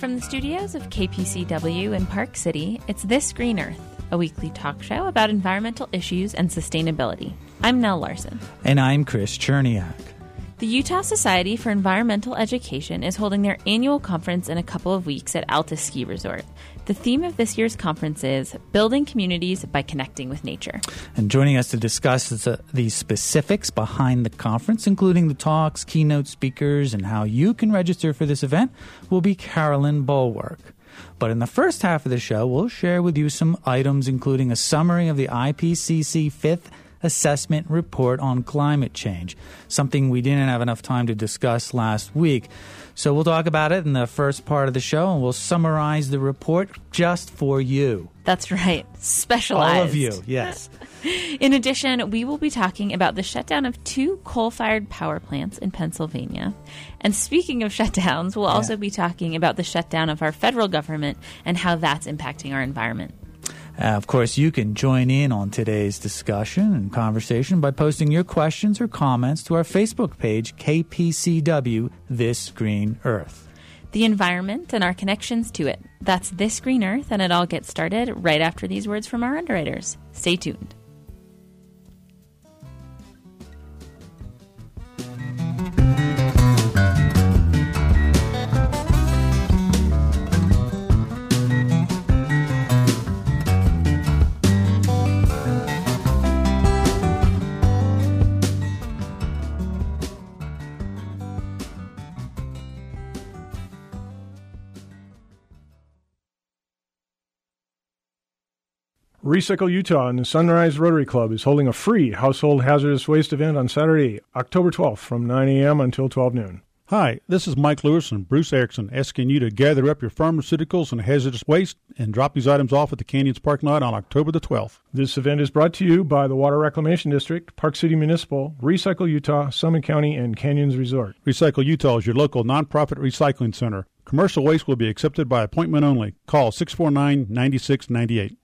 From the studios of KPCW in Park City, it's This Green Earth, a weekly talk show about environmental issues and sustainability. I'm Nell Larson. And I'm Chris Cherniak. The Utah Society for Environmental Education is holding their annual conference in a couple of weeks at Alta Ski Resort. The theme of this year's conference is Building Communities by Connecting with Nature. And joining us to discuss the specifics behind the conference, including the talks, keynote speakers, and how you can register for this event, will be Carolyn Bulwark. But in the first half of the show, we'll share with you some items, including a summary of the IPCC 5th Assessment Report on Climate Change, something we didn't have enough time to discuss last week. So we'll talk about it in the first part of the show, and we'll summarize the report just for you. That's right. Specialized. All of you, yes. In addition, we will be talking about the shutdown of 2 coal-fired power plants in Pennsylvania. And speaking of shutdowns, we'll also be talking about the shutdown of our federal government and how that's impacting our environment. Of course, you can join in on today's discussion and conversation by posting your questions or comments to our Facebook page, KPCW This Green Earth. The environment and our connections to it. That's This Green Earth, and it all gets started right after these words from our underwriters. Stay tuned. Recycle Utah and the Sunrise Rotary Club is holding a free household hazardous waste event on Saturday, October 12th from 9 a.m. until 12 noon. Hi, this is Mike Lewis and Bruce Erickson asking you to gather up your pharmaceuticals and hazardous waste and drop these items off at the Canyons parking lot on October the 12th. This event is brought to you by the Water Reclamation District, Park City Municipal, Recycle Utah, Summit County, and Canyons Resort. Recycle Utah is your local nonprofit recycling center. Commercial waste will be accepted by appointment only. Call 649-9698.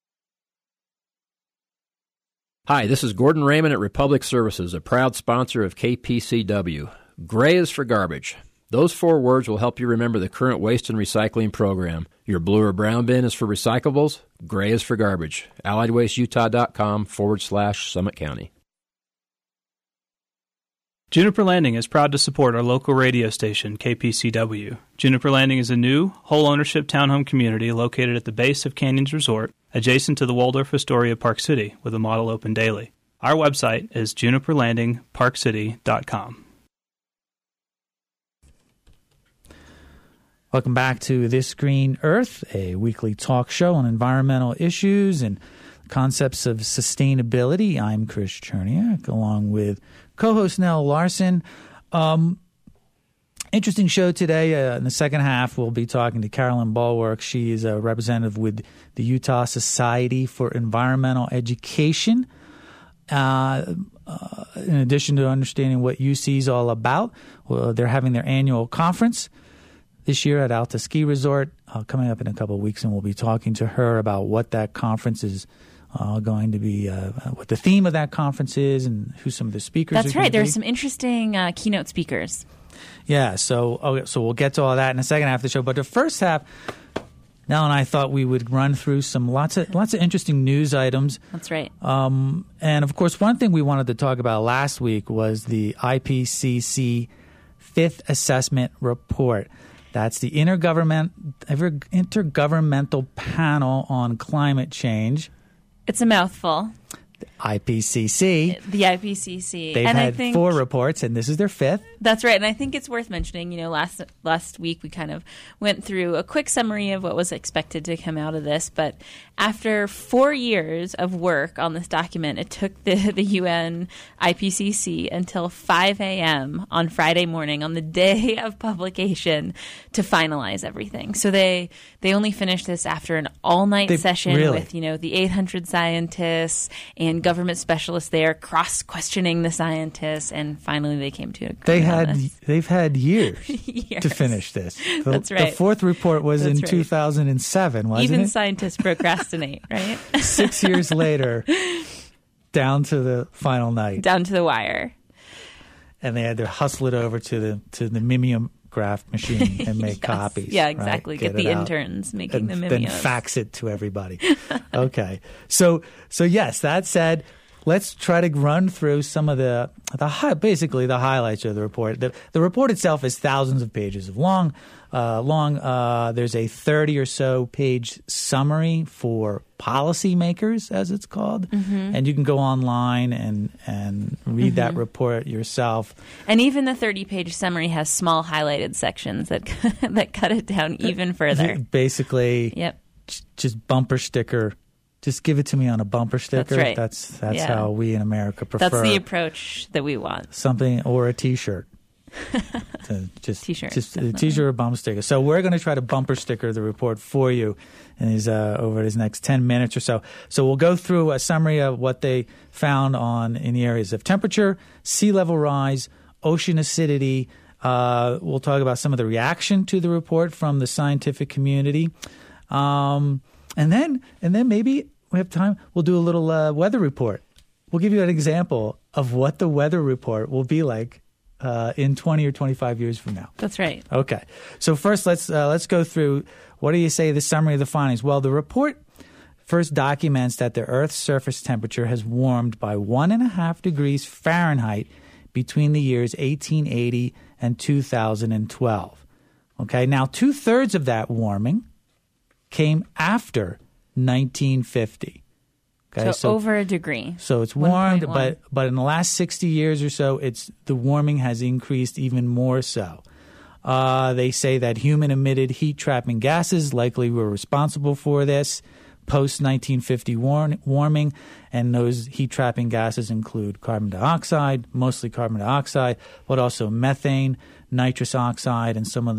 Hi, this is Gordon Raymond at Republic Services, a proud sponsor of KPCW. Gray is for garbage. Those 4 words will help you remember the current waste and recycling program. Your blue or brown bin is for recyclables. Gray is for garbage. AlliedWasteUtah.com/Summit County. Juniper Landing is proud to support our local radio station, KPCW. Juniper Landing is a new, whole-ownership townhome community located at the base of Canyons Resort, adjacent to the Waldorf Astoria Park City, with a model open daily. Our website is juniperlandingparkcity.com. Welcome back to This Green Earth, a weekly talk show on environmental issues and concepts of sustainability. I'm Chris Cherniak, along with co-host Nell Larson. Interesting show today. In the second half, we'll be talking to Carolyn Bulwark. She is a representative with the Utah Society for Environmental Education. In addition to understanding what UC is all about, they're having their annual conference this year at Alta Ski Resort, coming up in a couple of weeks, and we'll be talking to her about what that conference is going to be, what the theme of that conference is, and who some of the speakers are. That's right. There's some interesting keynote speakers. Yeah, so we'll get to all that in the second half of the show. But the first half, Nell and I thought we would run through some lots of interesting news items. That's right. And of course, one thing we wanted to talk about last week was the IPCC 5th Assessment Report. That's the Intergovernmental Panel on Climate Change. It's a mouthful. IPCC. The IPCC. They've had 4 reports, and this is their 5th. That's right. And I think it's worth mentioning, last week we kind of went through a quick summary of what was expected to come out of this. But after 4 years of work on this document, it took the UN IPCC until 5 a.m. on Friday morning, on the day of publication, to finalize everything. So they only finished this after an all-night session with, the 800 scientists and government specialists there cross-questioning the scientists, and finally they came to an agreement. They've had years to finish this. That's right. The 4th report was in 2007, wasn't it? Even scientists procrastinate, right? 6 years later, down to the final night. Down to the wire. And they had to hustle it over to the mimeograph machine and make Yes. copies. Yeah, right? exactly. Get it the out interns making and the then mimeos. fax it to everybody. Okay. So yes, that said, let's try to run through some of basically the highlights of the report. The report itself is thousands of pages long. There's a 30 or so page summary for policymakers, as it's called, and you can go online and read that report yourself. And even the 30-page summary has small highlighted sections that that cut it down even further. Basically, Yep. just bumper sticker. Just give it to me on a bumper sticker. That's right. That's Yeah. how we in America prefer. That's the approach that we want. Something or a T-shirt. T-shirt, just a definitely. T-shirt or bumper sticker. So we're going to try to bumper sticker the report for you in over these next 10 minutes or so. So we'll go through a summary of what they found in the areas of temperature, sea level rise, ocean acidity. We'll talk about some of the reaction to the report from the scientific community, and then maybe we have time. We'll do a little weather report. We'll give you an example of what the weather report will be like in 20 or 25 years from now. That's right. Okay. So first, let's go through, what do you say, the summary of the findings? Well, the report first documents that the Earth's surface temperature has warmed by 1.5 degrees Fahrenheit between the years 1880 and 2012. Okay. Now, 2/3 of that warming came after 1950. Okay, So over a degree. So it's warmed, 1.1. but in the last 60 years or so, the warming has increased even more so. They say that human-emitted heat-trapping gases likely were responsible for this post-1950 warming, and those heat-trapping gases include carbon dioxide, mostly carbon dioxide, but also methane, nitrous oxide, and some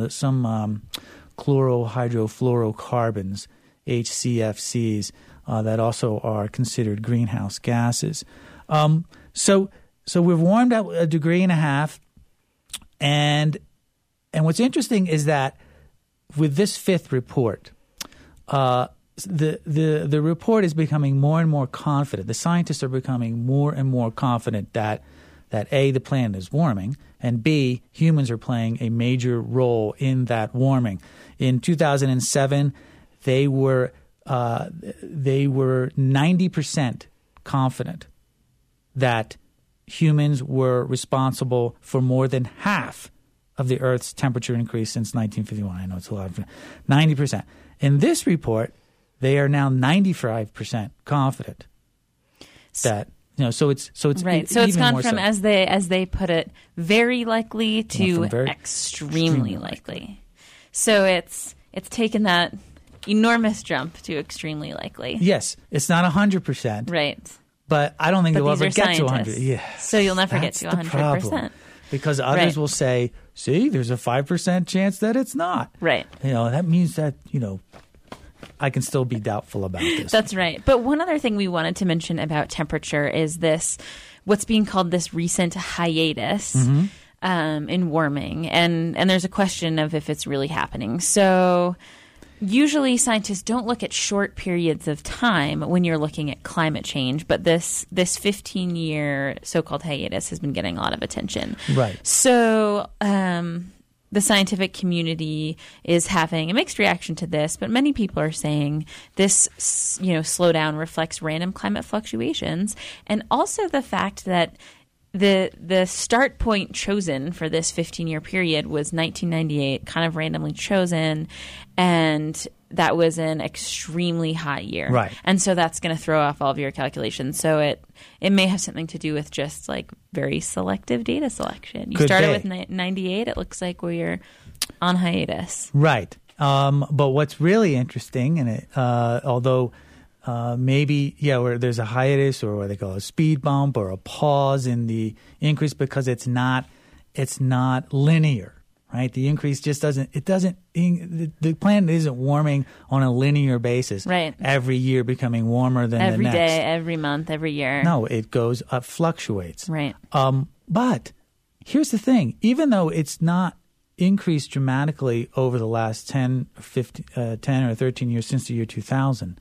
chlorohydrofluorocarbons, HCFCs. That also are considered greenhouse gases. So we've warmed up 1.5 degrees, and what's interesting is that with this fifth report, the report is becoming more and more confident. The scientists are becoming more and more confident that A, the planet is warming, and B, humans are playing a major role in that warming. In 2007, they were 90% confident that humans were responsible for more than half of the Earth's temperature increase since 1951. I know it's a lot. 90%. In this report, they are now 95% confident that, so it's right. So it's even gone more from, so. as they put it, very likely to From very extremely likely. So it's taken that enormous jump to extremely likely. Yes, it's not 100%. Right. But I don't think But they'll these ever are get to 100. scientists. Yeah. So you'll never get That's to the 100%. problem. Because others Right. will say, see, there's a 5% chance that it's not. Right. That means that, I can still be doubtful about this. That's right. But one other thing we wanted to mention about temperature is what's being called this recent hiatus in warming. And there's a question of if it's really happening. So usually scientists don't look at short periods of time when you're looking at climate change, but this 15-year so-called hiatus has been getting a lot of attention. Right. So the scientific community is having a mixed reaction to this, but many people are saying this, slowdown reflects random climate fluctuations, and also the fact that the start point chosen for this 15-year period was 1998, kind of randomly chosen, and that was an extremely hot year. Right. And so that's going to throw off all of your calculations. So it may have something to do with just like very selective data selection. You Could started be. with 98. It looks like we're on hiatus. Right. But what's really interesting, and although maybe, where there's a hiatus or what they call a speed bump or a pause in the increase, because it's not linear, right? The increase just the planet isn't warming on a linear basis. Right. Every year becoming warmer than Every the next. day, every month, every year. No, it goes up, fluctuates. Right. But here's the thing. Even though it's not increased dramatically over the last 10 or 13 years since the year 2000,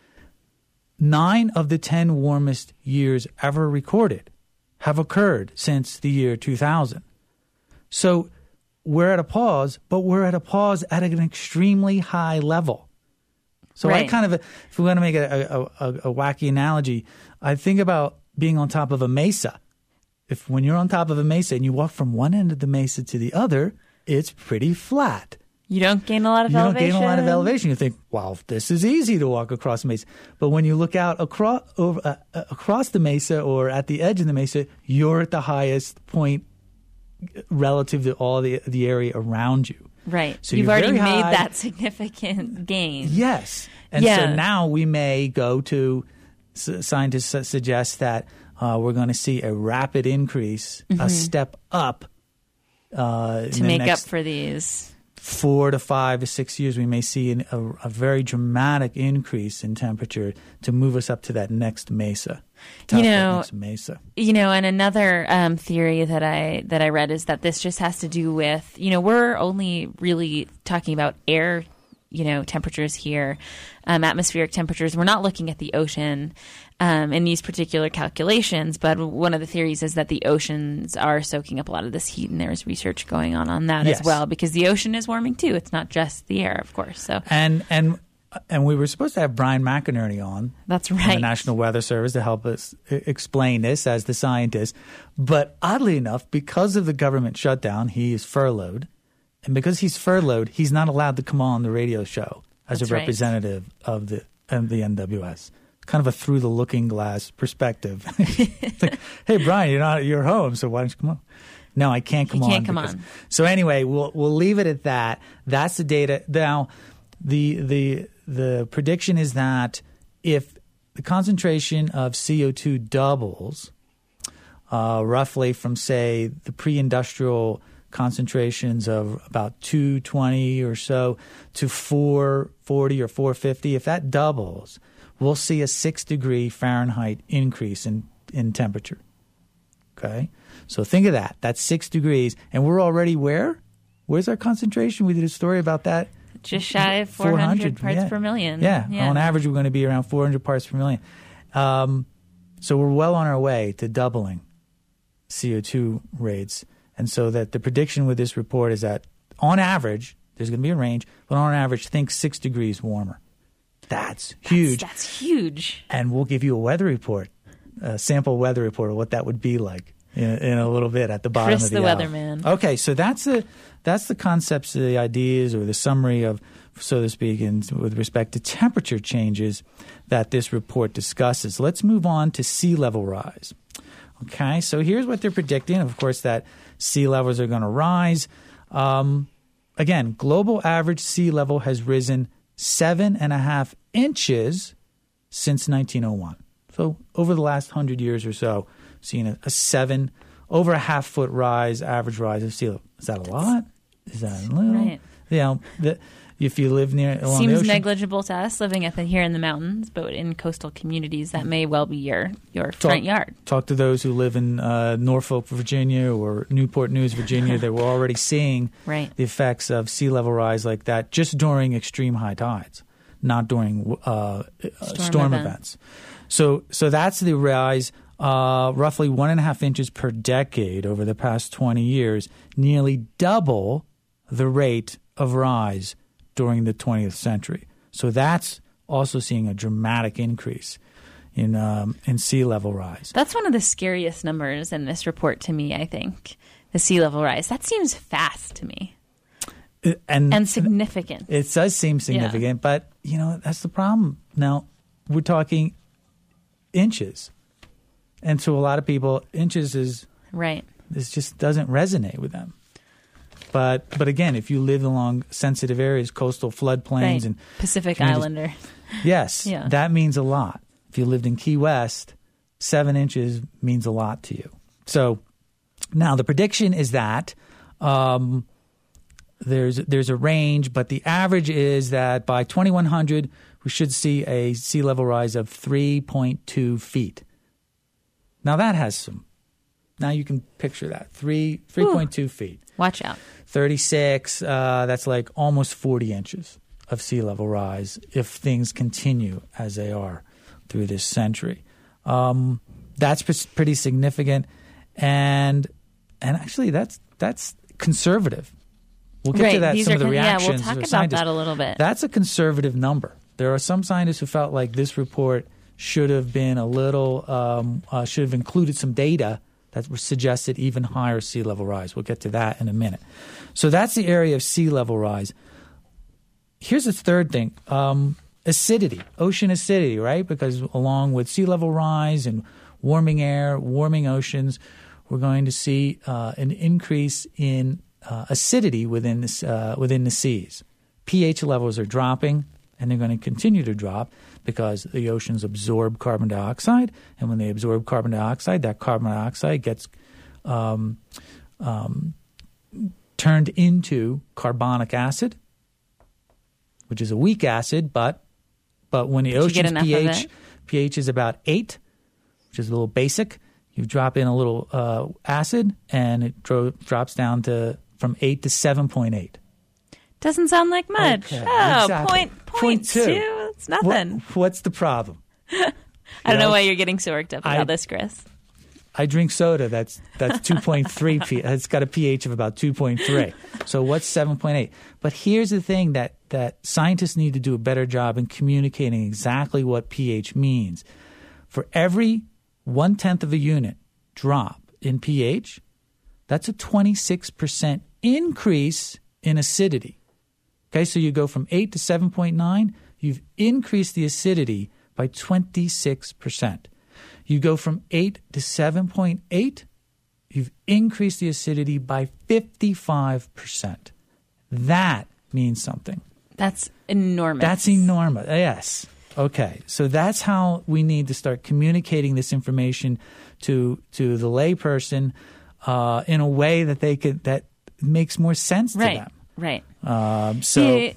9 of the 10 warmest years ever recorded have occurred since the year 2000. So we're at a pause, but we're at a pause at an extremely high level. So Right. I kind of, if we want to make a wacky analogy, I think about being on top of a mesa. When you're on top of a mesa and you walk from one end of the mesa to the other, it's pretty flat. You don't gain a lot of You elevation. don't gain a lot of elevation. You think, wow, this is easy to walk across the mesa. But when you look out across the mesa or at the edge of the mesa, you're at the highest point relative to all the area around you. Right. So You've you're already very made high. that significant gain. Yes. And Yeah. so now we may go to scientists suggest that we're going to see a rapid increase, a step up To make up for these. 4 to 5 to 6 years. We may see a very dramatic increase in temperature to move us up to that next mesa. Next mesa. And another theory that I read is that this just has to do with, we're only really talking about air, temperatures here, atmospheric temperatures. We're not looking at the ocean in these particular calculations, but one of the theories is that the oceans are soaking up a lot of this heat, and there's research going on that Yes. as well, because the ocean is warming too. It's not just the air, of course. So And we were supposed to have Brian McInerney on. That's from right. the National Weather Service to help us explain this as the scientist. But oddly enough, because of the government shutdown, he is furloughed. And because he's furloughed, he's not allowed to come on the radio show as That's a right. representative of the NWS. Kind of a through the looking glass perspective. It's like, hey, Brian, you're home, so why don't you come on? No, I can't come on. He can't come on. So anyway, we'll leave it at that. That's the data. Now, the prediction is that if the concentration of CO2 doubles, roughly from, say, the pre-industrial concentrations of about 220 or so to 440 or 450, if that doubles, we'll see a 6-degree Fahrenheit increase in temperature. Okay? So think of that. That's 6 degrees. And we're already where? Where's our concentration? We did a story about that. just shy of 400 parts yeah. per million. Yeah. On average, we're going to be around 400 parts per million. So we're well on our way to doubling CO2 rates. And so that the prediction with this report is that on average, there's going to be a range, but on average, think 6 degrees warmer. That's huge. That's huge. And we'll give you a weather report, a sample weather report of what that would be like in a little bit at the bottom Chris of the the hour. weatherman. Okay, so that's the concepts, the ideas, or the summary of, so to speak, with respect to temperature changes that this report discusses. Let's move on to sea level rise. Okay, so here's what they're predicting. Of course, that sea levels are going to rise. Again, global average sea level has risen 7.5 inches since 1901. So over the last 100 years or so, seen over a half-foot rise, average rise of sea level. Is that a lot? Is that a little? Right. If you live along the Seems ocean. negligible to us living here in the mountains, but in coastal communities, that may well be your front yard. Talk to those who live in Norfolk, Virginia, or Newport News, Virginia. They were already seeing Right. the effects of sea level rise like that just during extreme high tides, not during storm events. So that's the rise. Roughly 1.5 inches per decade over the past 20 years, nearly double the rate of rise during the 20th century. So that's also seeing a dramatic increase in sea level rise. That's one of the scariest numbers in this report to me, I think, the sea level rise. That seems fast to me and significant. It does seem significant, but, that's the problem. Now, we're talking inches. And to a lot of people, inches is right. This just doesn't resonate with them. But again, if you live along sensitive areas, coastal floodplains Right. and Pacific Islander. Yes, Yeah. that means a lot. If you lived in Key West, 7 inches means a lot to you. So now the prediction is that there's a range, but the average is that by 2100 we should see a sea level rise of 3.2 feet. Now that has some. Now you can picture that 3.2 feet. Watch out. 36. That's like almost 40 inches of sea level rise if things continue as they are through this century. That's pretty significant, and actually that's conservative. We'll get to that. These some are of the reactions. Yeah, we'll talk of about scientists. that a little bit. That's a conservative number. There are some scientists who felt like this report should have been a little should have included some data that suggested even higher sea level rise. We'll get to that in a minute. So that's the area of sea level rise. Here's the third thing. Acidity, ocean acidity, right? Because along with sea level rise and warming air, warming oceans, we're going to see an increase in acidity within the seas. pH levels are dropping, and they're going to continue to drop because the oceans absorb carbon dioxide, and when they absorb carbon dioxide, that carbon dioxide gets turned into carbonic acid, which is a weak acid, but when the ocean's pH is about 8, which is a little basic, you drop in a little acid, and it drops down from 8 to 7.8. Doesn't sound like much. Okay, oh, exactly. point two. It's nothing. What's the problem? I don't know why you're getting so worked up about this, Chris. I drink soda that's 2.3 it's got a pH of about 2.3. So what's 7.8? But here's the thing that scientists need to do a better job in communicating exactly what pH means. For every 1/10 of a unit drop in pH, that's a 26% increase in acidity. Okay, so you go from 8 to 7.9, you've increased the acidity by 26%. You go from 8 to 7.8, you've increased the acidity by 55%. That means something. That's enormous. That's enormous, yes. Okay, so that's how we need to start communicating this information to the layperson in a way that that makes more sense to them. Right. So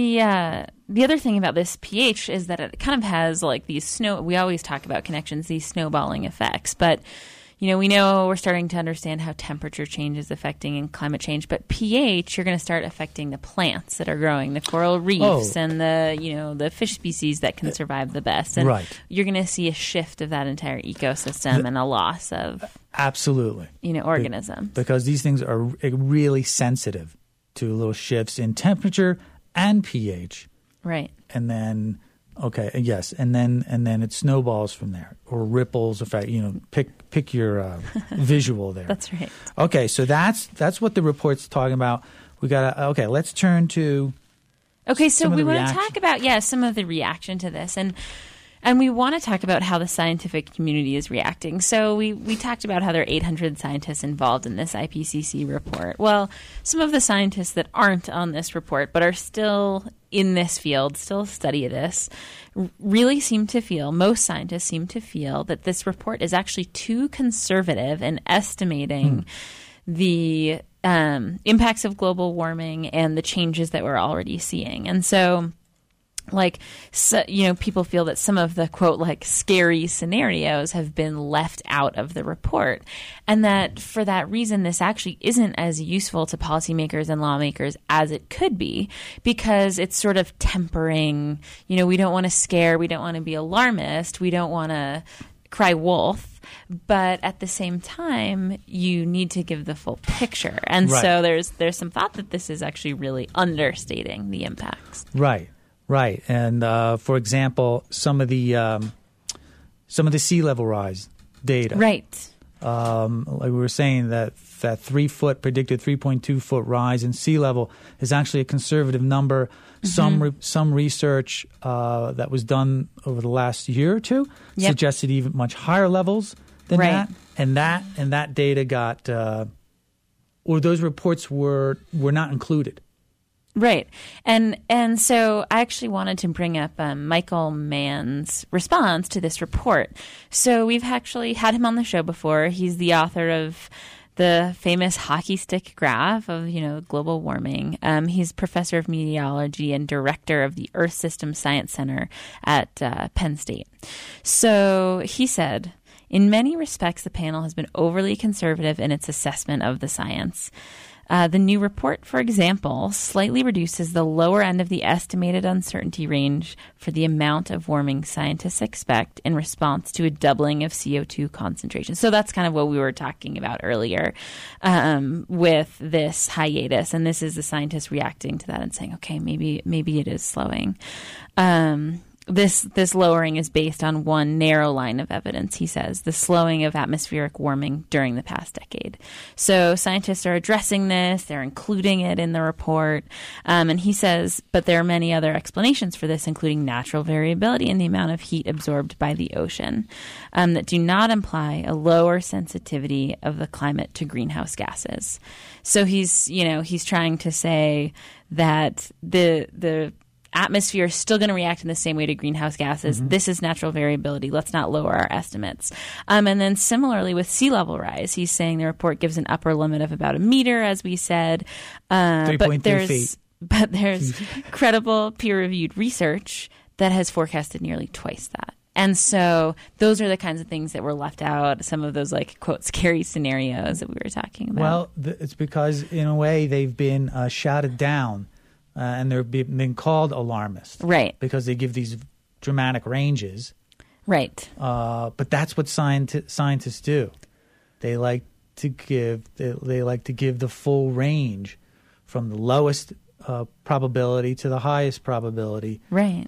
the other thing about this pH is that it kind of has like these we always talk about connections, these snowballing effects. But, we know we're starting to understand how temperature change is affecting climate change. But pH, you're going to start affecting the plants that are growing, the coral reefs and the fish species that can survive the best. And you're going to see a shift of that entire ecosystem and a loss of absolutely organism. Because these things are really sensitive to little shifts in temperature and pH. Right. And then and then it snowballs from there, or ripples effect, pick your visual there. That's right. Okay, so that's what the report's talking about. We got let's turn to so we want to talk about some of the reaction to this, and we want to talk about how the scientific community is reacting. So we talked about how there are 800 scientists involved in this IPCC report. Well, some of the scientists that aren't on this report but are still in this field, still study this, really most scientists seem to feel that this report is actually too conservative in estimating the impacts of global warming and the changes that we're already seeing. And so people feel that some of the, quote, scary scenarios have been left out of the report. And that for that reason, this actually isn't as useful to policymakers and lawmakers as it could be, because it's sort of tempering, we don't want to scare, we don't want to be alarmist, we don't want to cry wolf. But at the same time, you need to give the full picture. And so there's some thought that this is actually really understating the impacts. Right, and for example, some of the sea level rise data. Right. Like we were saying, that 3 foot predicted 3.2 foot rise in sea level is actually a conservative number. Mm-hmm. Some research that was done over the last year or two suggested even much higher levels than that, and that data got or those reports were not included. Right. And so I actually wanted to bring up Michael Mann's response to this report. So we've actually had him on the show before. He's the author of the famous hockey stick graph of, global warming. He's professor of meteorology and director of the Earth System Science Center at Penn State. So he said, in many respects, the panel has been overly conservative in its assessment of the science. The new report, for example, slightly reduces the lower end of the estimated uncertainty range for the amount of warming scientists expect in response to a doubling of CO2 concentration. So that's kind of what we were talking about earlier with this hiatus. And this is the scientists reacting to that and saying, okay, maybe it is slowing. This lowering is based on one narrow line of evidence, he says, the slowing of atmospheric warming during the past decade. So scientists are addressing this. They're including it in the report. And he says, but there are many other explanations for this, including natural variability in the amount of heat absorbed by the ocean that do not imply a lower sensitivity of the climate to greenhouse gases. So he's trying to say that the atmosphere is still going to react in the same way to greenhouse gases. Mm-hmm. This is natural variability. Let's not lower our estimates. And then similarly with sea level rise, he's saying the report gives an upper limit of about 1 meter, as we said. 3.3 feet. But there's credible peer-reviewed research that has forecasted nearly twice that. And so those are the kinds of things that were left out, some of those, like, quote, scary scenarios that we were talking about. Well, it's because, in a way, they've been shouted down. And they're been called alarmist, right? Because they give these dramatic ranges, right? But that's what scientists do. They like to give the full range, from the lowest probability to the highest probability, right?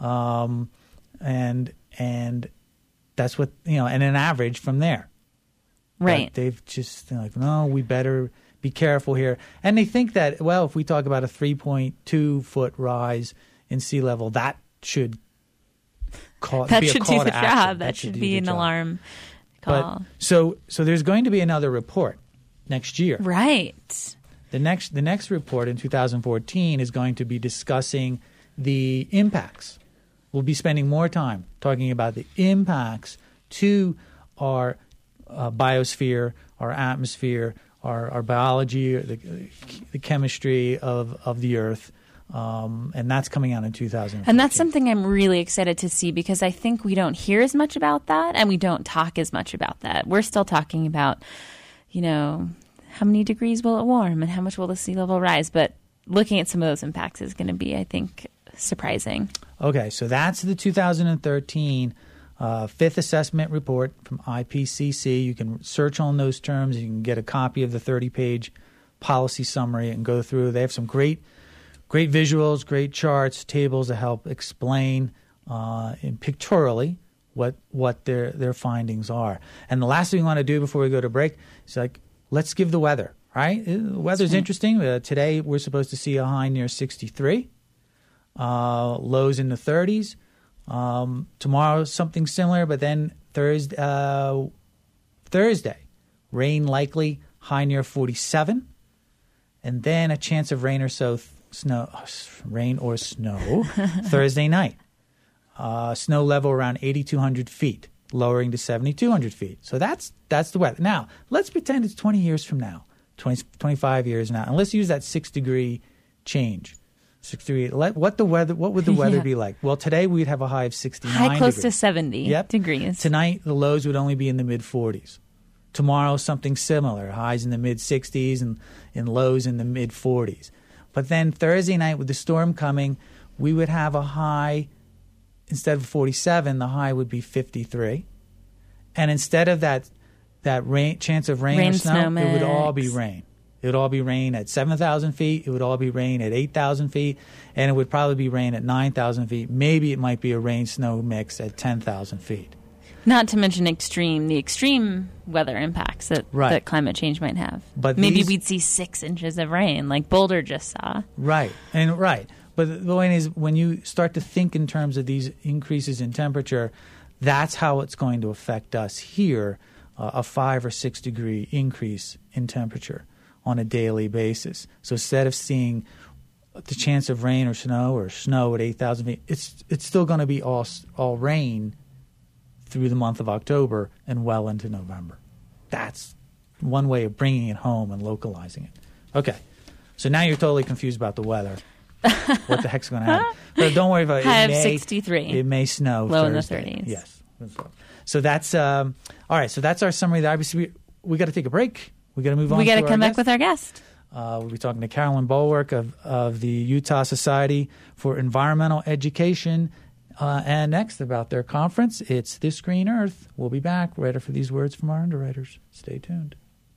And that's what and an average from there, right? But they've just like, no, we better be careful here. And they think that, well, if we talk about a 3.2-foot rise in sea level, that should be a call to action. That should be an alarm call. But, so there's going to be another report next year. Right. The next report in 2014 is going to be discussing the impacts. We'll be spending more time talking about the impacts to our biosphere, our atmosphere, our biology, the chemistry of the Earth, and that's coming out in 2014. And that's something I'm really excited to see, because I think we don't hear as much about that, and we don't talk as much about that. We're still talking about, how many degrees will it warm and how much will the sea level rise? But looking at some of those impacts is going to be, I think, surprising. Okay, so that's the 2013 fifth assessment report from IPCC. You can search on those terms. You can get a copy of the 30-page policy summary and go through. They have some great visuals, great charts, tables to help explain pictorially what their findings are. And the last thing we want to do before we go to break is let's give the weather. Right? The weather's interesting. Today we're supposed to see a high near 63, lows in the 30s. Tomorrow, something similar, but then Thursday, rain likely, high near 47, and then a chance of rain or snow Thursday night. Snow level around 8,200 feet, lowering to 7,200 feet. So that's the weather. Now, let's pretend it's 20 years from now, 25 years now, and let's use that 6-degree change. 63. What would the weather be like? Well, today we'd have a high of 69 high close degrees. To 70 degrees. Tonight, the lows would only be in the mid-40s. Tomorrow, something similar, highs in the mid-60s and lows in the mid-40s. But then Thursday night, with the storm coming, we would have a high, instead of 47, the high would be 53. And instead of that chance of rain or snow, it would all be rain. It would all be rain at 7,000 feet. It would all be rain at 8,000 feet. And it would probably be rain at 9,000 feet. Maybe it might be a rain-snow mix at 10,000 feet. Not to mention the extreme weather impacts that climate change might have. But maybe we'd see 6 inches of rain like Boulder just saw. Right. But the point is, when you start to think in terms of these increases in temperature, that's how it's going to affect us here, a 5 or 6 degree increase in temperature on a daily basis. So instead of seeing the chance of rain or snow at 8,000 feet, it's still going to be all rain through the month of October and well into November. That's one way of bringing it home and localizing it. Okay, so now you're totally confused about the weather. What the heck's going to happen? But don't worry about it. High of 63. It may snow low Thursday. In the 30s. Yes. So that's all right. So that's our summary of the IPCC. We got to take a break. We got to move on. We got to come back with our guest. We'll be talking to Carolyn Bulwark of the Utah Society for Environmental Education. And next, about their conference, it's This Green Earth. We'll be back right after these words from our underwriters. Stay tuned.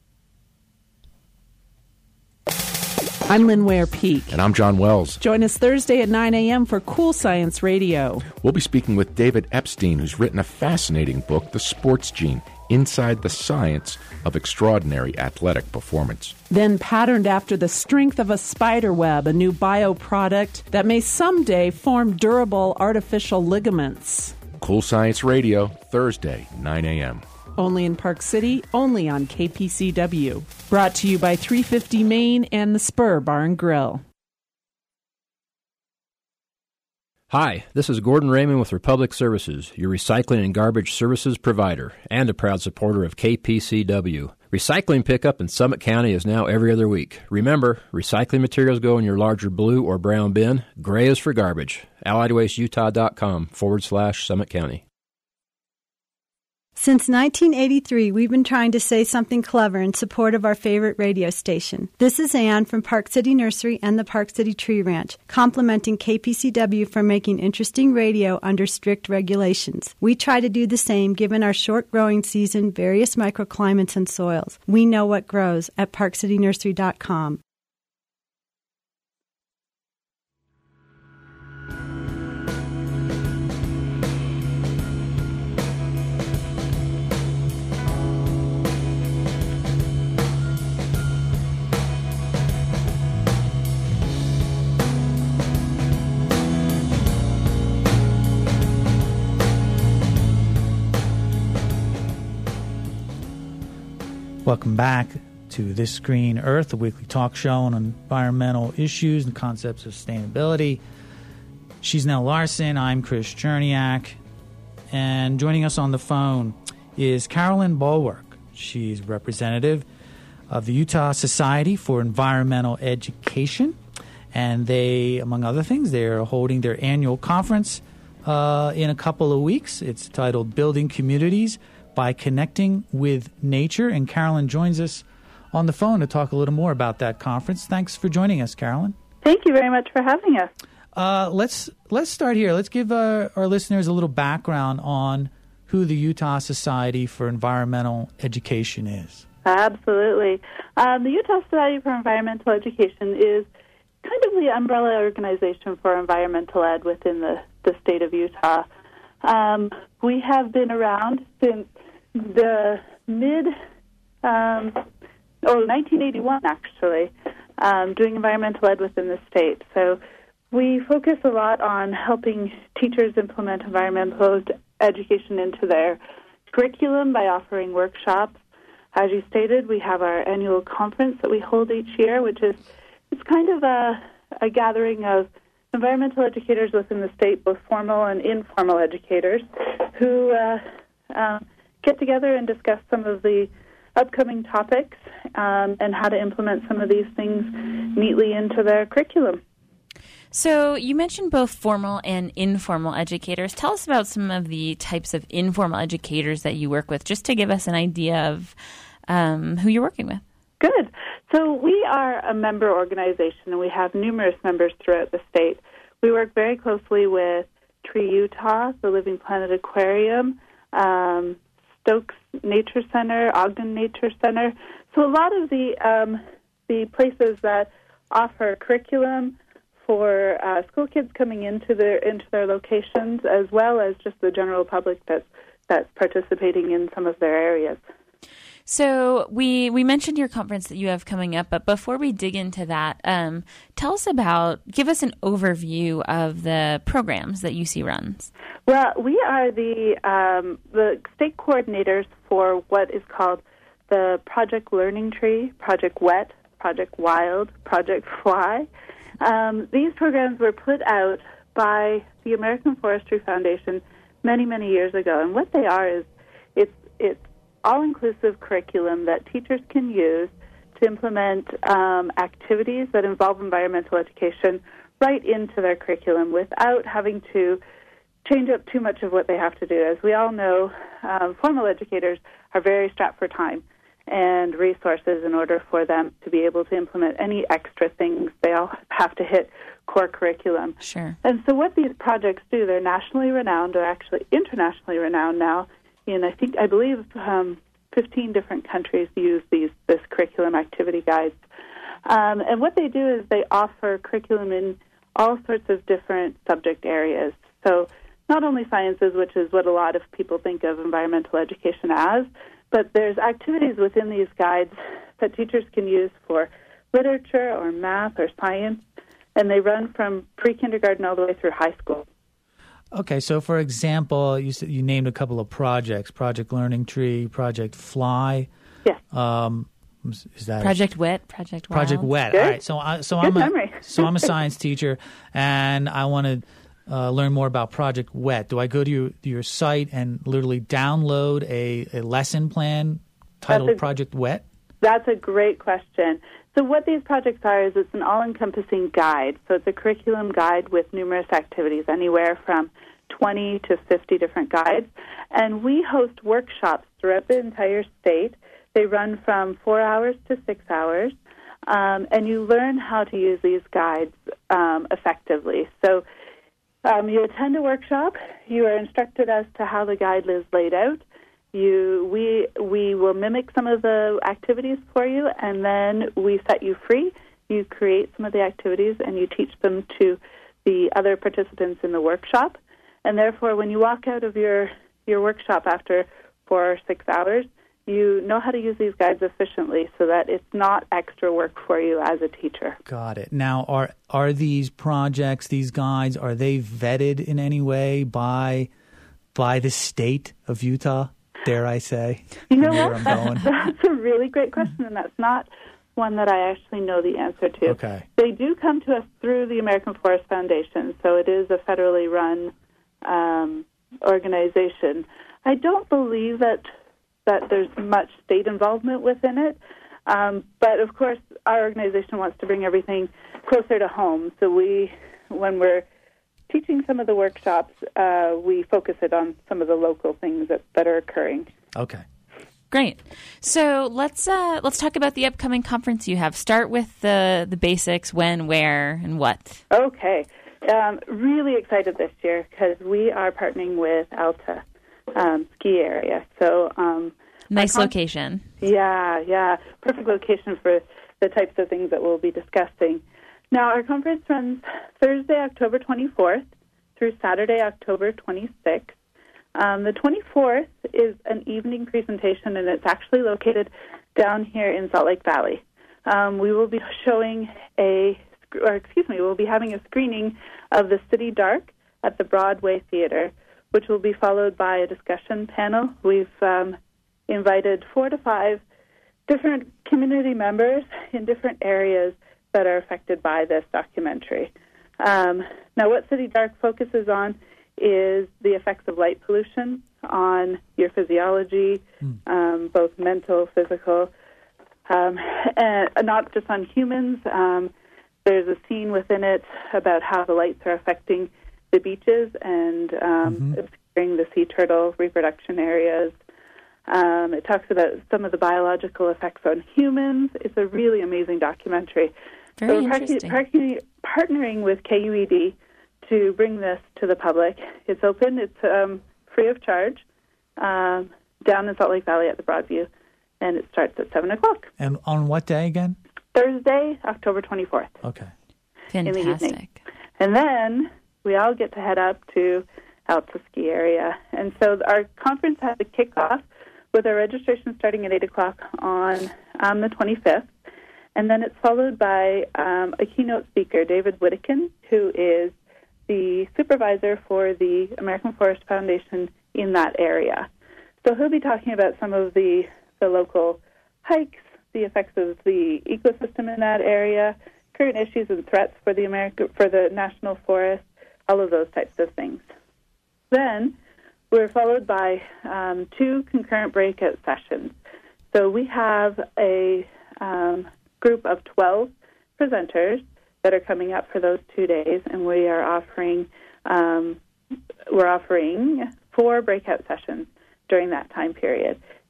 I'm Lynn Ware-Peak. And I'm John Wells. Join us Thursday at 9 a.m. for Cool Science Radio. We'll be speaking with David Epstein, who's written a fascinating book, The Sports Gene, Inside the Science of Extraordinary Athletic Performance. Then patterned after the strength of a spider web, a new bioproduct that may someday form durable artificial ligaments. Cool Science Radio, Thursday, 9 a.m. Only in Park City, only on KPCW. Brought to you by 350 Main and the Spur Bar and Grill. Hi, this is Gordon Raymond with Republic Services, your recycling and garbage services provider, and a proud supporter of KPCW. Recycling pickup in Summit County is now every other week. Remember, recycling materials go in your larger blue or brown bin. Gray is for garbage. AlliedWasteUtah.com/Summit County. Since 1983, we've been trying to say something clever in support of our favorite radio station. This is Ann from Park City Nursery and the Park City Tree Ranch, complimenting KPCW for making interesting radio under strict regulations. We try to do the same given our short growing season, various microclimates and soils. We know what grows at parkcitynursery.com. Welcome back to This Green Earth, a weekly talk show on environmental issues and concepts of sustainability. She's Nell Larson. I'm Chris Cherniak. And joining us on the phone is Carolyn Bulwark. She's representative of the Utah Society for Environmental Education. And they, among other things, they're holding their annual conference in a couple of weeks. It's titled Building Communities by Connecting with Nature. And Carolyn joins us on the phone to talk a little more about that conference. Thanks for joining us, Carolyn. Thank you very much for having us. Let's start here. Let's give our listeners a little background on who the Utah Society for Environmental Education is. Absolutely. The Utah Society for Environmental Education is kind of the umbrella organization for environmental ed within the state of Utah. We have been around since the 1981, actually, doing environmental ed within the state. So we focus a lot on helping teachers implement environmental education into their curriculum by offering workshops. As you stated, we have our annual conference that we hold each year, which is it's kind of a gathering of environmental educators within the state, both formal and informal educators, who get together and discuss some of the upcoming topics and how to implement some of these things neatly into their curriculum. So you mentioned both formal and informal educators. Tell us about some of the types of informal educators that you work with, just to give us an idea of who you're working with. Good. So we are a member organization, and we have numerous members throughout the state. We work very closely with Tree Utah, the Living Planet Aquarium, Stokes Nature Center, Ogden Nature Center. So a lot of the places that offer curriculum for school kids coming into their locations, as well as just the general public that's participating in some of their areas. So we mentioned your conference that you have coming up, but before we dig into that, give us an overview of the programs that UC runs. Well, we are the state coordinators for what is called the Project Learning Tree, Project Wet, Project Wild, Project Fly. These programs were put out by the American Forestry Foundation many, many years ago, and what they are is it's all-inclusive curriculum that teachers can use to implement activities that involve environmental education right into their curriculum without having to change up too much of what they have to do. As we all know, formal educators are very strapped for time, and resources in order for them to be able to implement any extra things. They all have to hit core curriculum. Sure. And so what these projects do, they're nationally renowned, or actually internationally renowned now. In I believe 15 different countries use this curriculum activity guides. And what they do is they offer curriculum in all sorts of different subject areas. So not only sciences, which is what a lot of people think of environmental education as, but there's activities within these guides that teachers can use for literature or math or science, and they run from pre-kindergarten all the way through high school. Okay, so for example, you named a couple of projects: Project Learning Tree, Project Fly. Yes. Is that Project WET, Project Wild. Project WET. Good. All right. So I'm a science teacher, and I want to learn more about Project WET. Do I go to your site and literally download a lesson plan titled Project WET? That's a great question. So what these projects are is it's an all-encompassing guide. So it's a curriculum guide with numerous activities, anywhere from 20 to 50 different guides. And we host workshops throughout the entire state. They run from 4 hours to 6 hours. And you learn how to use these guides effectively. So you attend a workshop. You are instructed as to how the guide is laid out. We will mimic some of the activities for you, and then we set you free. You create some of the activities, and you teach them to the other participants in the workshop. And therefore, when you walk out of your workshop after 4 or 6 hours, you know how to use these guides efficiently so that it's not extra work for you as a teacher. Got it. Now, are these projects, these guides, are they vetted in any way by the state of Utah, dare I say? You know what? That's a really great question, and that's not one that I actually know the answer to. Okay. They do come to us through the American Forest Foundation, so it is a federally run organization. I don't believe that there's much state involvement within it. But, of course, our organization wants to bring everything closer to home. So when we're teaching some of the workshops, we focus it on some of the local things that are occurring. Okay. Great. So let's talk about the upcoming conference you have. Start with the basics: when, where, and what. Okay. Really excited this year because we are partnering with Alta ski area. So nice location. Yeah. Perfect location for the types of things that we'll be discussing. Now, our conference runs Thursday, October 24th through Saturday, October 26th. The 24th is an evening presentation, and it's actually located down here in Salt Lake Valley. We will be we'll be having a screening of The City Dark at the Broadway Theater, which will be followed by a discussion panel. We've invited 4 to 5 different community members in different areas that are affected by this documentary. Now, what City Dark focuses on is the effects of light pollution on your physiology, both mental, physical, and not just on humans. There's a scene within it about how the lights are affecting the beaches and obscuring the sea turtle reproduction areas. It talks about some of the biological effects on humans. It's a really amazing documentary. Very interesting. We're partnering with KUED to bring this to the public. It's open. It's free of charge down in Salt Lake Valley at the Broadview, and it starts at 7 o'clock. And on what day again? Thursday, October 24th. Okay. In the evening. Fantastic. And then we all get to head up to Alta ski area. And so our conference has a kickoff with our registration starting at 8 o'clock on the 25th. And then it's followed by a keynote speaker, David Whittakin, who is the supervisor for the American Forest Foundation in that area. So he'll be talking about some of the local hikes, the effects of the ecosystem in that area, current issues and threats for the national forest, all of those types of things. Then we're followed by 2 concurrent breakout sessions. So we have a group of 12 presenters that are coming up for those 2 days, and we are offering 4 breakout sessions during that time period.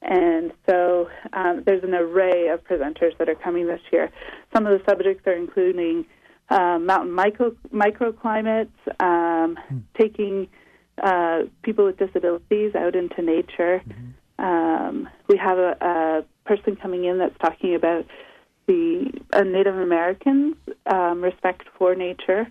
And so there's an array of presenters that are coming this year. Some of the subjects are including mountain microclimates, taking people with disabilities out into nature. We have a person coming in that's talking about the Native Americans' respect for nature.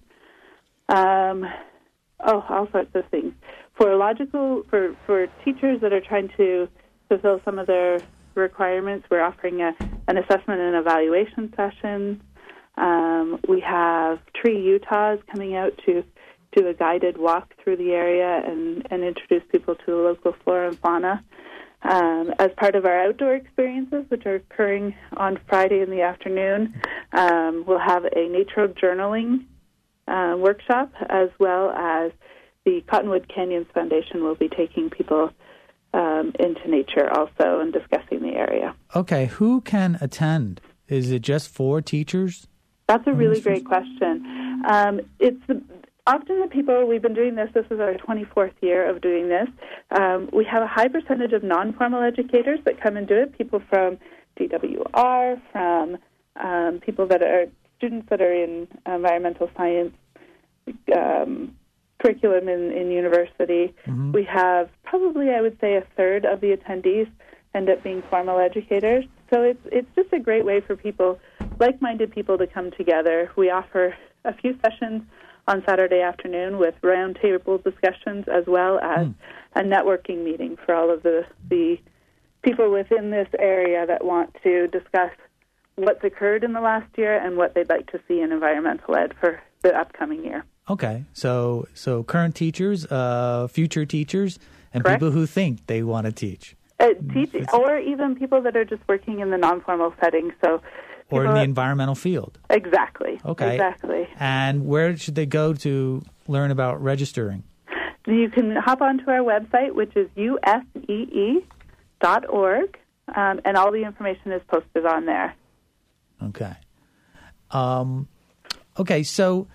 All sorts of things. For teachers that are trying to fulfill some of their requirements, we're offering an assessment and evaluation session. We have Tree Utahs coming out to do a guided walk through the area and introduce people to the local flora and fauna. As part of our outdoor experiences, which are occurring on Friday in the afternoon, we'll have a nature journaling workshop, as well as the Cottonwood Canyons Foundation will be taking people into nature also and discussing the area. Okay, who can attend? Is it just for teachers? That's a really great question. It's often the people, we've been doing this is our 24th year of doing this. We have a high percentage of non-formal educators that come and do it, people from DWR, from people that are students that are in environmental science curriculum in university. We have probably, I would say, a third of the attendees end up being formal educators. So it's just a great way for people, like-minded people, to come together. We offer a few sessions on Saturday afternoon with roundtable discussions, as well as a networking meeting for all of the people within this area that want to discuss what's occurred in the last year and what they'd like to see in environmental ed for the upcoming year. Okay, so current teachers, future teachers, and Correct. people who think they want to teach. Or even people that are just working in the non-formal setting. Or in the environmental field. Exactly. Okay. Exactly. And where should they go to learn about registering? You can hop onto our website, which is usee.org, and all the information is posted on there. Okay. Okay. So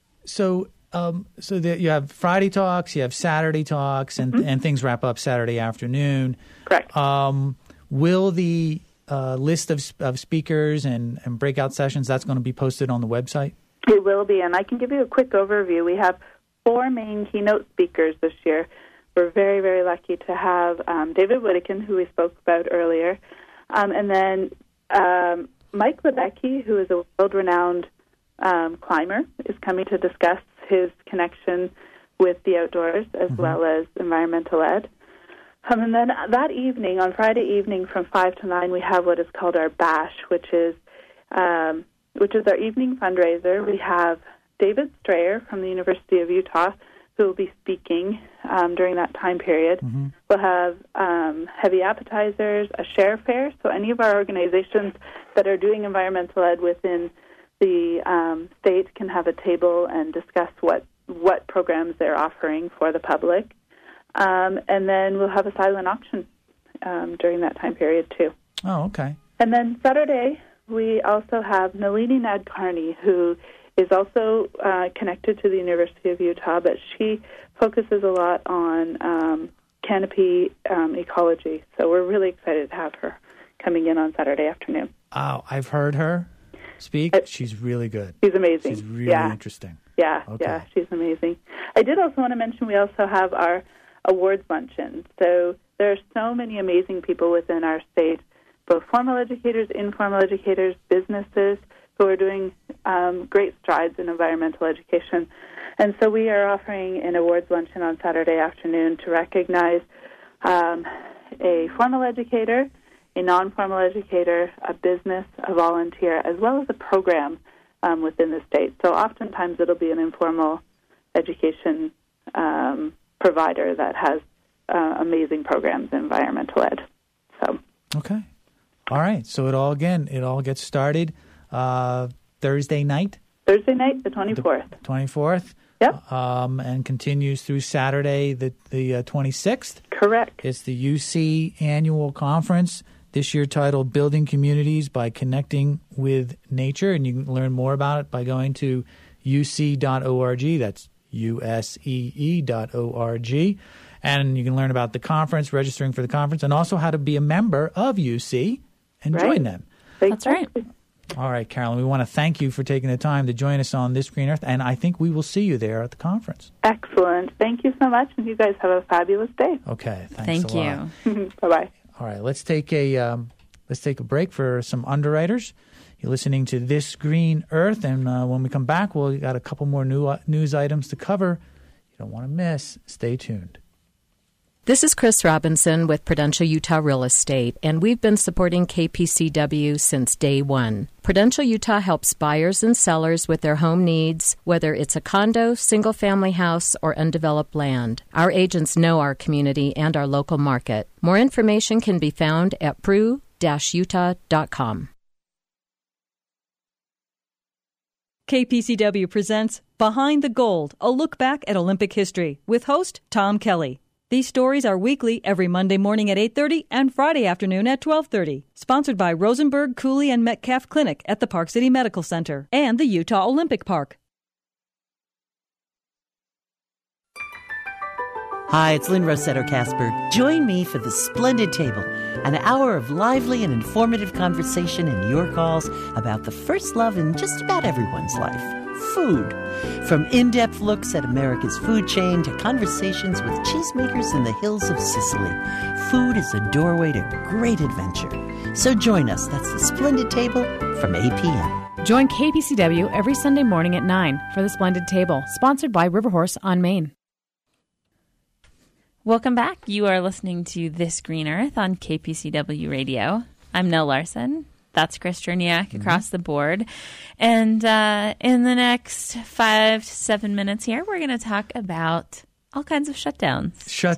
that you have Friday talks, you have Saturday talks, and things wrap up Saturday afternoon. Correct. Will the list of speakers and breakout sessions, that's going to be posted on the website? It will be, and I can give you a quick overview. We have 4 main keynote speakers this year. We're very, very lucky to have David Whittakin, who we spoke about earlier, and then Mike Lebecki, who is a world-renowned climber, is coming to discuss his connection with the outdoors as well as environmental ed. And then that evening, on Friday evening from 5 to 9, we have what is called our Bash, which is our evening fundraiser. We have David Strayer from the University of Utah, who will be speaking during that time period. We'll have heavy appetizers, a share fair, so any of our organizations that are doing environmental ed within the state can have a table and discuss what programs they're offering for the public. And then we'll have a silent auction during that time period, too. Oh, okay. And then Saturday, we also have Nalini Nadkarni, who is also connected to the University of Utah, but she focuses a lot on canopy ecology. So we're really excited to have her coming in on Saturday afternoon. Oh, I've heard her speak. She's really good. She's amazing. She's really interesting. Yeah, Okay. yeah, she's amazing. I did also want to mention we also have our awards luncheon. So there are so many amazing people within our state, both formal educators, informal educators, businesses, who are doing great strides in environmental education. And so we are offering an awards luncheon on Saturday afternoon to recognize a formal educator, a non-formal educator, a business, a volunteer, as well as a program within the state. So oftentimes it'll be an informal education provider that has amazing programs in environmental ed. So Okay. All right. So it all gets started Thursday night? Thursday night, the 24th. 24th? Yep. And continues through Saturday, the 26th? Correct. It's the UC annual conference, this year titled Building Communities by Connecting with Nature. And you can learn more about it by going to uc.org. That's usee.org. And you can learn about the conference, registering for the conference, and also how to be a member of UC and join them. That's right. All right, Carolyn, we want to thank you for taking the time to join us on This Green Earth, and I think we will see you there at the conference. Excellent. Thank you so much, and you guys have a fabulous day. Okay, thanks Thank a lot. you. Bye-bye. All right, let's take a break for some underwriters. You're listening to This Green Earth, and when we come back, we've got a couple more news items to cover. You don't want to miss. Stay tuned. This is Chris Robinson with Prudential Utah Real Estate, and we've been supporting KPCW since day one. Prudential Utah helps buyers and sellers with their home needs, whether it's a condo, single-family house, or undeveloped land. Our agents know our community and our local market. More information can be found at pru-utah.com. KPCW presents Behind the Gold, a look back at Olympic history, with host Tom Kelly. These stories are weekly every Monday morning at 8:30 and Friday afternoon at 12:30. Sponsored by Rosenberg, Cooley, and Metcalf Clinic at the Park City Medical Center and the Utah Olympic Park. Hi, it's Lynn Rossetto Casper. Join me for The Splendid Table, an hour of lively and informative conversation and your calls about the first love in just about everyone's life, food. From in-depth looks at America's food chain to conversations with cheesemakers in the hills of Sicily, food is a doorway to great adventure. So join us. That's The Splendid Table from 8 p.m. Join KPCW every Sunday morning at 9 for The Splendid Table, sponsored by Riverhorse on Main. Welcome back. You are listening to This Green Earth on KPCW Radio. I'm Nell Larson. That's Chris Cherniak across the board. And in the next 5 to 7 minutes here, we're going to talk about all kinds of shutdowns.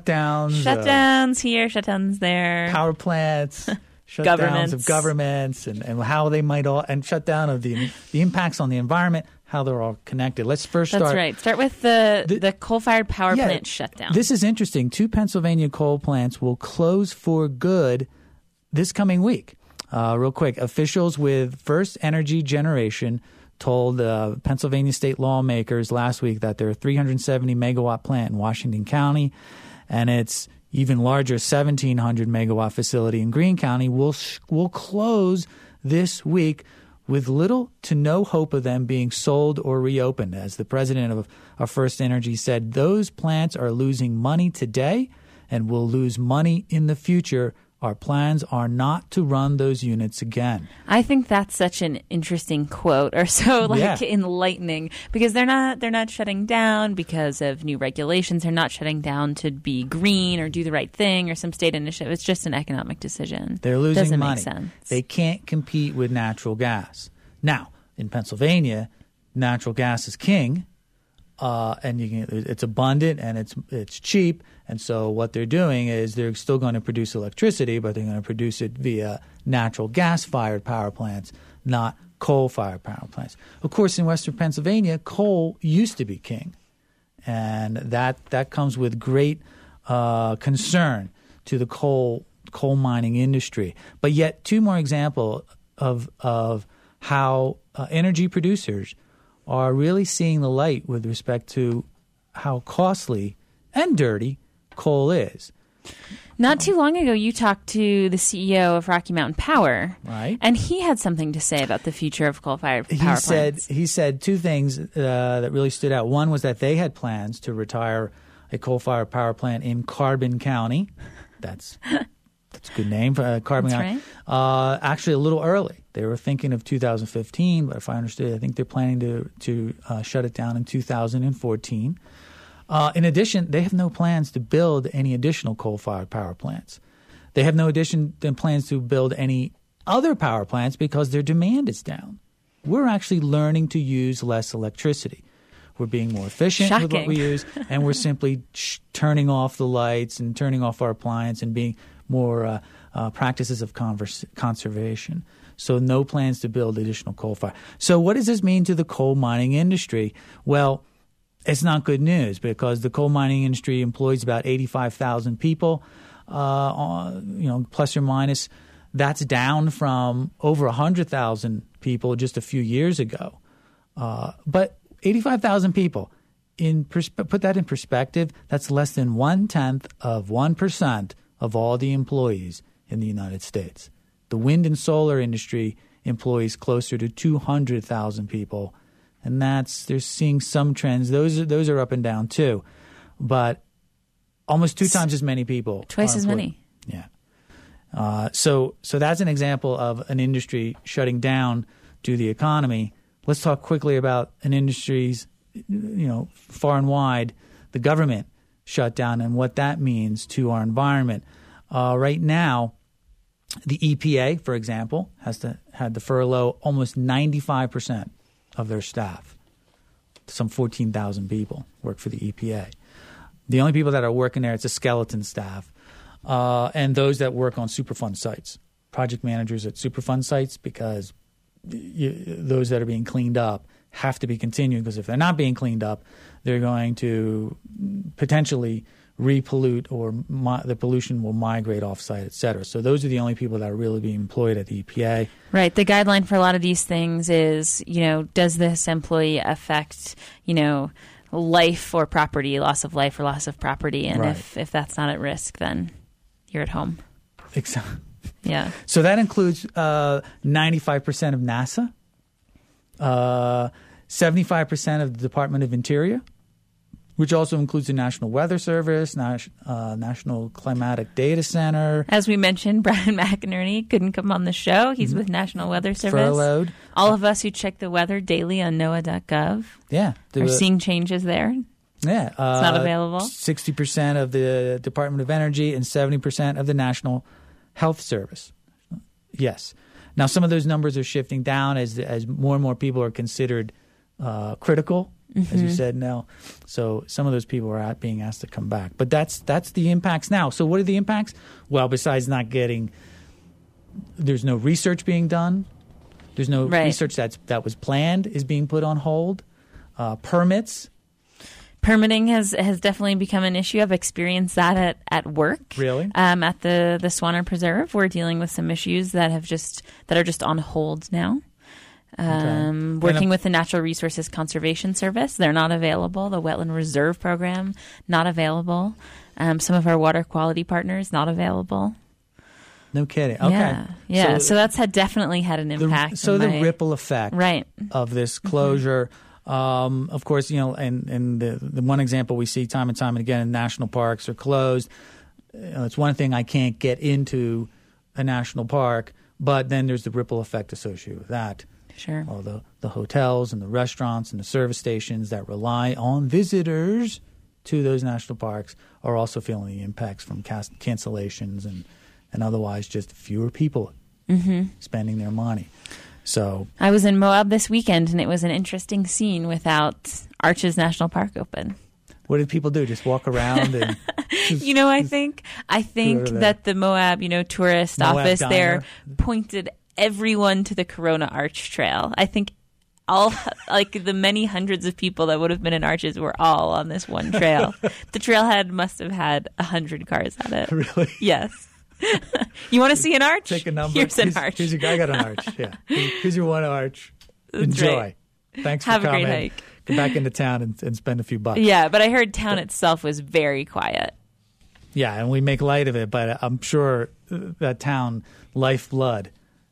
Shutdowns here, shutdowns there. Power plants, shutdowns of governments, and how they might all, and shutdown of the impacts on the environment, how they're all connected. Let's first start. That's right. Start with the coal-fired power plant shutdown. This is interesting. 2 Pennsylvania coal plants will close for good this coming week. Real quick, officials with First Energy Generation told Pennsylvania state lawmakers last week that their 370-megawatt plant in Washington County and its even larger 1,700-megawatt facility in Greene County will close this week with little to no hope of them being sold or reopened. As the president of First Energy said, those plants are losing money today and will lose money in the future. Our plans are not to run those units again. I think that's such an interesting quote, or so enlightening, because they're not shutting down because of new regulations. They're not shutting down to be green or do the right thing or some state initiative. It's just an economic decision. They're losing Doesn't money. Make sense. They can't compete with natural gas. Now, in Pennsylvania, natural gas is king. And it's abundant and it's cheap, and so what they're doing is they're still going to produce electricity, but they're going to produce it via natural gas-fired power plants, not coal-fired power plants. Of course, in Western Pennsylvania, coal used to be king, and that comes with great concern to the coal mining industry. But yet, 2 more examples of how energy producers are really seeing the light with respect to how costly and dirty coal is. Not too long ago, you talked to the CEO of Rocky Mountain Power, right? And he had something to say about the future of coal-fired power plants. He said 2 things that really stood out. One was that they had plans to retire a coal-fired power plant in Carbon County. That's a good name for Carbon County. Right. Actually, a little early. They were thinking of 2015, but if I understood, I think they're planning to shut it down in 2014. In addition, they have no plans to build any additional coal-fired power plants. They have no plans to build any other power plants because their demand is down. We're actually learning to use less electricity. We're being more efficient with what we use, and we're simply turning off the lights and turning off our appliance and being more practices of conservation. So no plans to build additional coal fire. So what does this mean to the coal mining industry? Well, it's not good news because the coal mining industry employs about 85,000 people, plus or minus. That's down from over 100,000 people just a few years ago. But 85,000 people put that in perspective, that's less than 0.1% of all the employees in the United States. The wind and solar industry employs closer to 200,000 people, and they're seeing some trends. Those are up and down too, but almost 2 times as many people. Twice as many. Yeah. So that's an example of an industry shutting down due to the economy. Let's talk quickly about an industry's, far and wide, the government shut down and what that means to our environment. Right now, the EPA, for example, had to furlough almost 95% of their staff. Some 14,000 people work for the EPA. The only people that are working there, it's a skeleton staff, and those that work on Superfund sites, project managers at Superfund sites, because those that are being cleaned up have to be continued, because if they're not being cleaned up, they're going to potentially repollute, or the pollution will migrate off-site, et cetera. So those are the only people that are really being employed at the EPA. Right. The guideline for a lot of these things is, does this employee affect, life or property, loss of life or loss of property? And right. if that's not at risk, then you're at home. Exactly. Yeah. So that includes 95% of NASA, 75% of the Department of Interior, which also includes the National Weather Service, National Climatic Data Center. As we mentioned, Brian McInerney couldn't come on the show. He's with National Weather Service. Furloughed. All of us who check the weather daily on NOAA.gov are seeing changes there. Yeah. It's not available. 60% of the Department of Energy and 70% of the National Health Service. Yes. Now, some of those numbers are shifting down as more and more people are considered critical, as you said, Nell. So some of those people are being asked to come back. But that's the impacts now. So what are the impacts? Well, besides there's no research being done. There's no research that was planned is being put on hold. Permitting has definitely become an issue. I've experienced that at work. Really? At the Swanner Preserve, we're dealing with some issues that are just on hold now. Working with the Natural Resources Conservation Service, they're not available. The Wetland Reserve Program, not available. Some of our water quality partners, not available. No kidding. Okay. Yeah. So that's definitely had an impact. The ripple effect of this closure. Of course, and the one example we see time and time again in national parks are closed. It's one thing I can't get into a national park, but then there's the ripple effect associated with that. Sure. All the hotels and the restaurants and the service stations that rely on visitors to those national parks are also feeling the impacts from cancellations and otherwise just fewer people spending their money. So I was in Moab this weekend, and it was an interesting scene without Arches National Park open. What did people do? Just walk around and I think that the Moab, tourist office diner there pointed everyone to the Corona Arch Trail. I think all the many hundreds of people that would have been in Arches were all on this one trail. The trailhead must have had 100 cars on it. Really? Yes. You want to see an arch? Take a number. Here's an arch. I got an arch. Yeah. Here's your one arch. That's Enjoy. Right. Thanks for coming. Have a great hike. Get back into town and spend a few bucks. Yeah, but I heard town itself was very quiet. Yeah, and we make light of it, but I'm sure that town lifeblood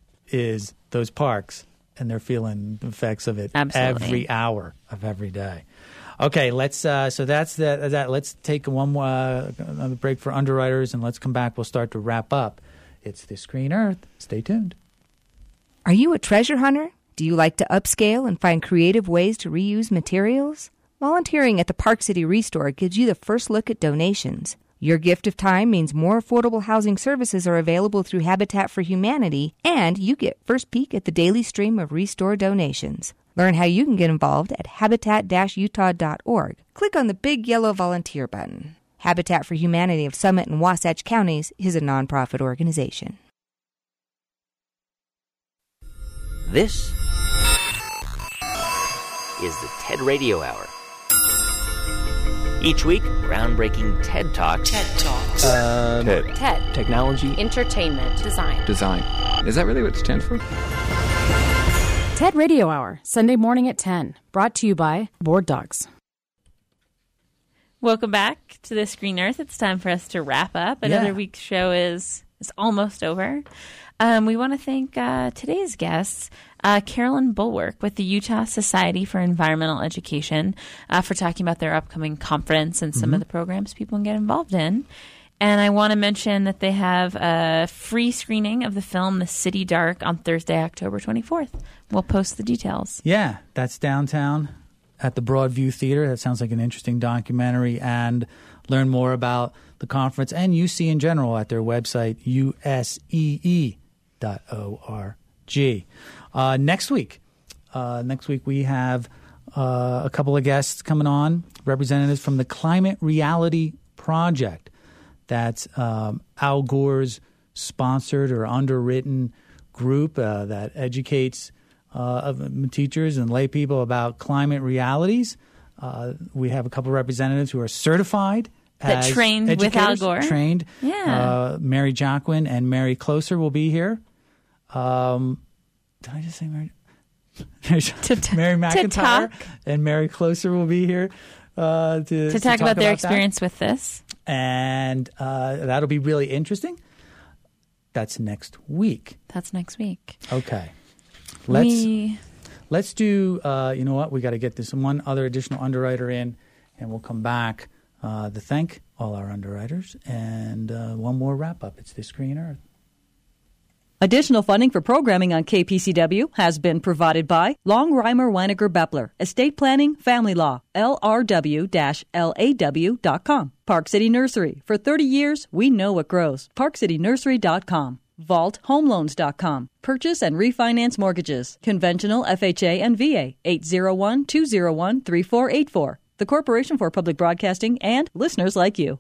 is those parks, and they're feeling the effects of it every hour of every day. Okay, let's. So that's that. Let's take another break for underwriters, and let's come back. We'll start to wrap up. It's This Green Earth. Stay tuned. Are you a treasure hunter? Do you like to upscale and find creative ways to reuse materials? Volunteering at the Park City Restore gives you the first look at donations. Your gift of time means more affordable housing services are available through Habitat for Humanity, and you get first peek at the daily stream of Restore donations. Learn how you can get involved at habitat-utah.org. Click on the big yellow volunteer button. Habitat for Humanity of Summit and Wasatch Counties is a nonprofit organization. This is the TED Radio Hour. Each week, groundbreaking TED Talks. TED. Technology. Entertainment. Design. Is that really what it stands for? TED Radio Hour, Sunday morning at 10. Brought to you by Board Dogs. Welcome back to This Green Earth. It's time for us to wrap up. Another week's show is almost over. We want to thank today's guests, Carolyn Bulwark with the Utah Society for Environmental Education, for talking about their upcoming conference and some of the programs people can get involved in. And I want to mention that they have a free screening of the film The City Dark on Thursday, October 24th. We'll post the details. Yeah, that's downtown at the Broadview Theater. That sounds like an interesting documentary. And learn more about the conference and UC in general at their website, usee.org. Next week we have a couple of guests coming on, representatives from the Climate Reality Project. That's Al Gore's sponsored or underwritten group that educates teachers and lay people about climate realities. We have a couple of representatives who are certified that as trained educators, with Al Gore. Trained. Yeah. Mary Jacquin and Mary Closer will be here. Did I just say Mary? Mary McIntyre and Mary Closer will be here to talk about their experience with this. And that'll be really interesting. That's next week. Okay. Let's do, you know what? We got to get this one other additional underwriter in, and we'll come back to thank all our underwriters. And one more wrap-up. It's This Green Earth. Additional funding for programming on KPCW has been provided by Longheimer Weiniger Beppler, Estate Planning, Family Law, LRW-LAW.com. Park City Nursery. For 30 years, we know what grows. ParkCityNursery.com. VaultHomeLoans.com. Purchase and refinance mortgages. Conventional FHA and VA. 801-201-3484. The Corporation for Public Broadcasting and listeners like you.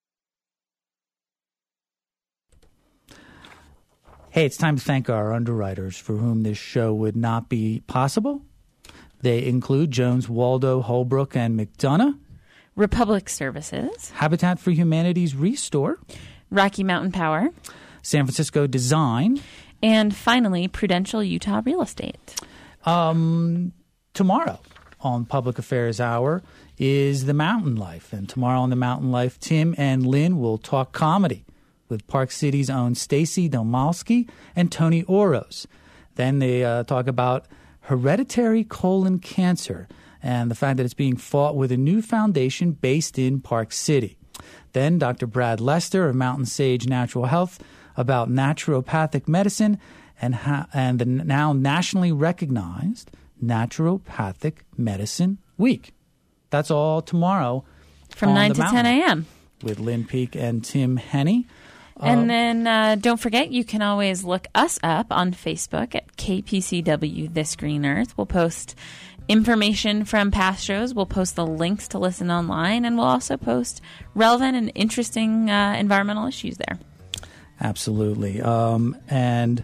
Hey, it's time to thank our underwriters for whom this show would not be possible. They include Jones, Waldo, Holbrook, and McDonough. Republic Services. Habitat for Humanity's Restore. Rocky Mountain Power. San Francisco Design. And finally, Prudential Utah Real Estate. Tomorrow on Public Affairs Hour is The Mountain Life. And tomorrow on The Mountain Life, Tim and Lynn will talk comedy with Park City's own Stacy Domalski and Tony Oros. Then they talk about hereditary colon cancer and the fact that it's being fought with a new foundation based in Park City. Then Dr. Brad Lester of Mountain Sage Natural Health about naturopathic medicine and the now nationally recognized Naturopathic Medicine Week. That's all tomorrow from 9 to 10 a.m. with Lynn Peak and Tim Henney. And then don't forget, you can always look us up on Facebook at KPCW This Green Earth. We'll post information from past shows. We'll post the links to listen online, and we'll also post relevant and interesting environmental issues there. Absolutely. And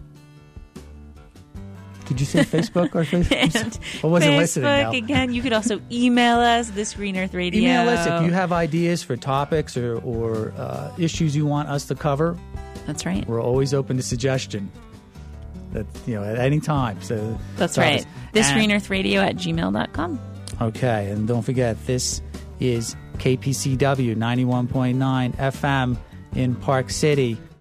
did you say Facebook or Facebook? I wasn't listening now. Again, you could also email us, This Green Earth Radio. Email us if you have ideas for topics or issues you want us to cover. That's right. We're always open to suggestion. At any time. So that's right. ThisGreenEarthRadio@gmail.com. Okay, and don't forget, this is KPCW 91.9 FM in Park City.